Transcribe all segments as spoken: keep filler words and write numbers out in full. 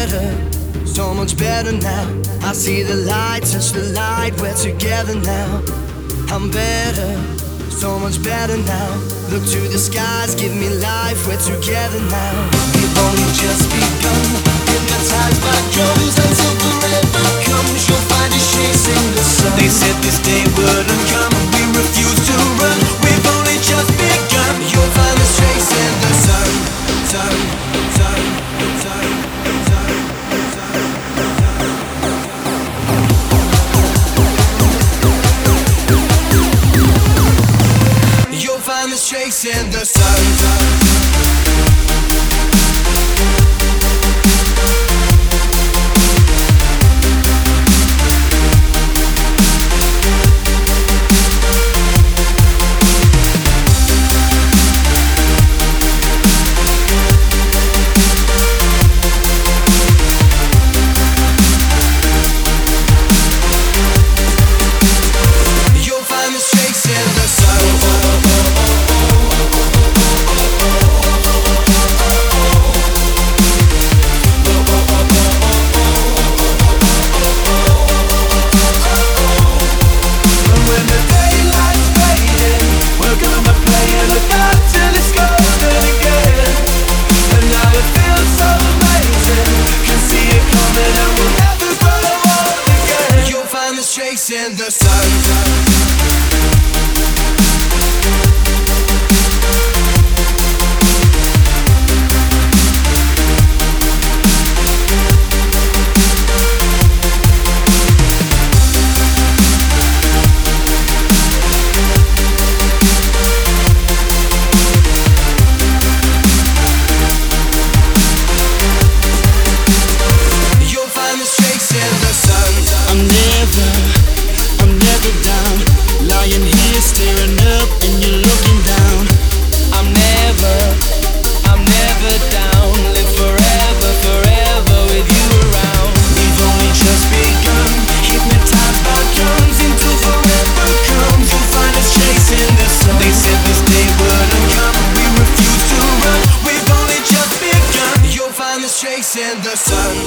better, so much better now. I see the light, touch the light, we're together now. I'm better, so much better now. Look to the skies, give me life, we're together now. We've only just begun, hypnotized by drums until forever comes. You'll find us chasing the sun. They said this day wouldn't come, we refuse to run. We've only just begun. You'll find us chasing the sun, sun, sun, sun, sun, sun, sun. You'll find us chasing the sun, sun. Chasing the sun, sun. You'll find us chasing the sun. I'm never down, lying here staring up and you're looking down. I'm never, I'm never down. Live forever, forever with you around. We've only just begun, hypnotized by drums until forever comes. You'll find us chasing the sun. They said this day wouldn't come, we refuse to run. We've only just begun. You'll find us chasing the sun.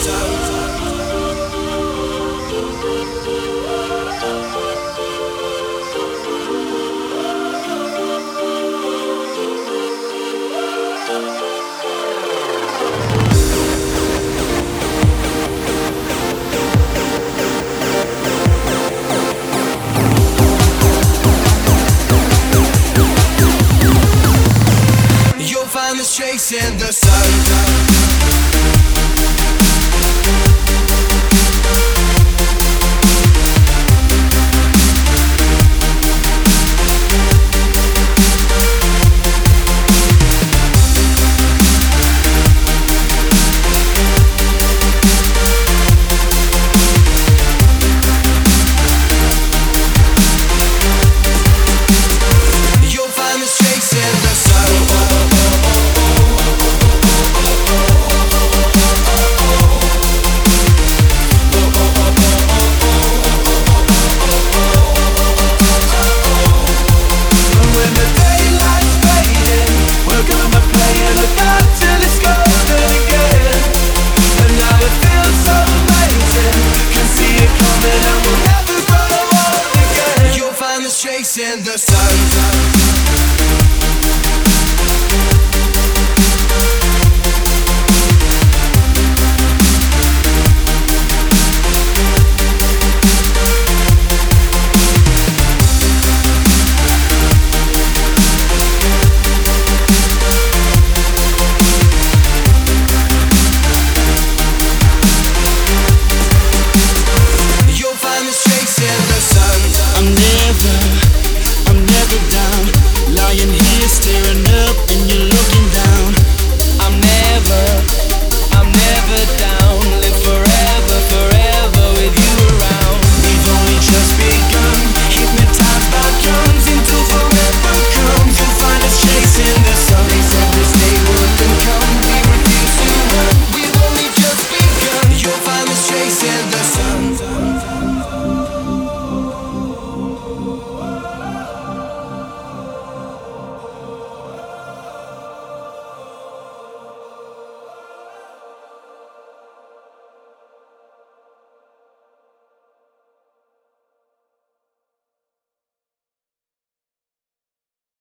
You'll find us chasing the sun.